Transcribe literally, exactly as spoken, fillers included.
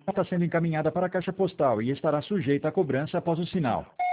está sendo encaminhada para a caixa postal e estará sujeita a cobrança após o sinal.